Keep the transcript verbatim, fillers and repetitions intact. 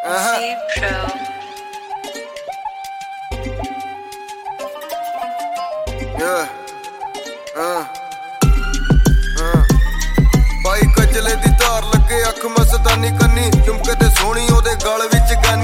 ਬਾਈ ਕਜਲੇ ਦੀ ਧਾਰ ਲੱਗੇ ਅੱਖ ਮਸਤਾਨੀ ਕੰਨੀ ਚੁੰਮਕੇ ਤੇ ਸੋਹਣੀ ਉਹਦੇ ਗਲ ਵਿੱਚ ਗਾਨੀ